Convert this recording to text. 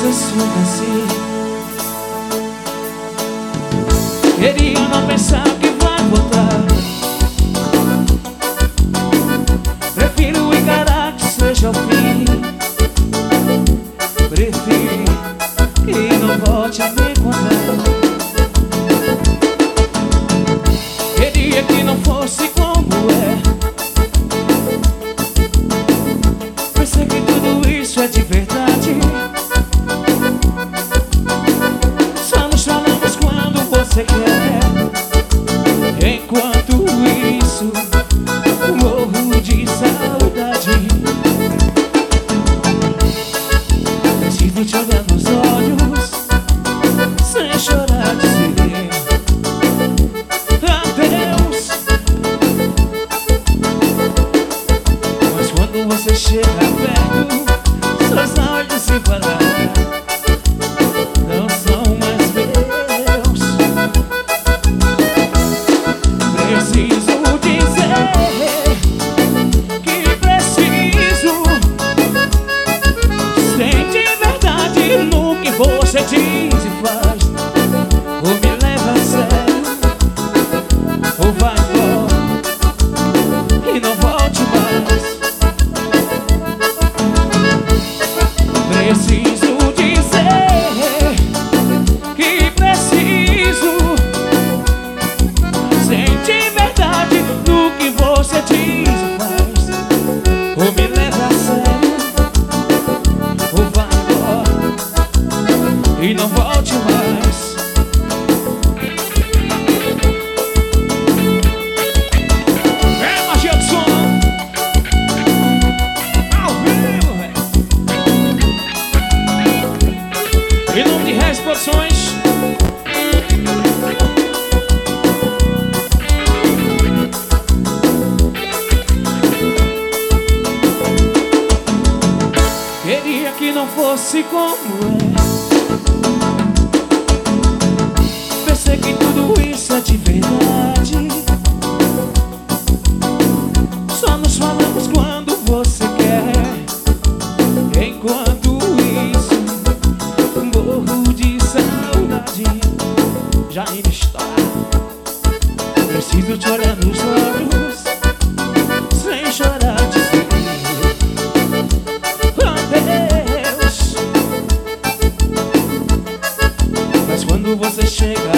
pessoa assim. Queria não pensar que vai voltar. Prefiro encarar que seja o fim. Prefiro que não volte a me encontrar. Queria que não fosse como é. Pensei que tudo isso é de verdade. Só nos falamos quando você quer. Enquanto isso, morro de saudade. Preciso te olhar nos olhos sem chorar, dizer adeus. Mas quando você chega perto, seus olhos se parar não são mais meus. Preciso dizer que preciso. Sente verdade no que você diz e faz. Ou me leva a sério, ou vai embora e não volte mais. Preciso dizer que preciso. Sente verdade no que você diz e faz. Ou me leva a sério, ou vai embora e não volte mais. É magia do som ao vivo, velho. Em nome de Regis Produções. Queria que não fosse como é. Pensei que tudo isso é de verdade. Só nos falamos quando você quer. Enquanto isso, morro de saudade. Já ainda está. Preciso te olhar nos olhos sem chorar, dizer adeus. Mas quando você chega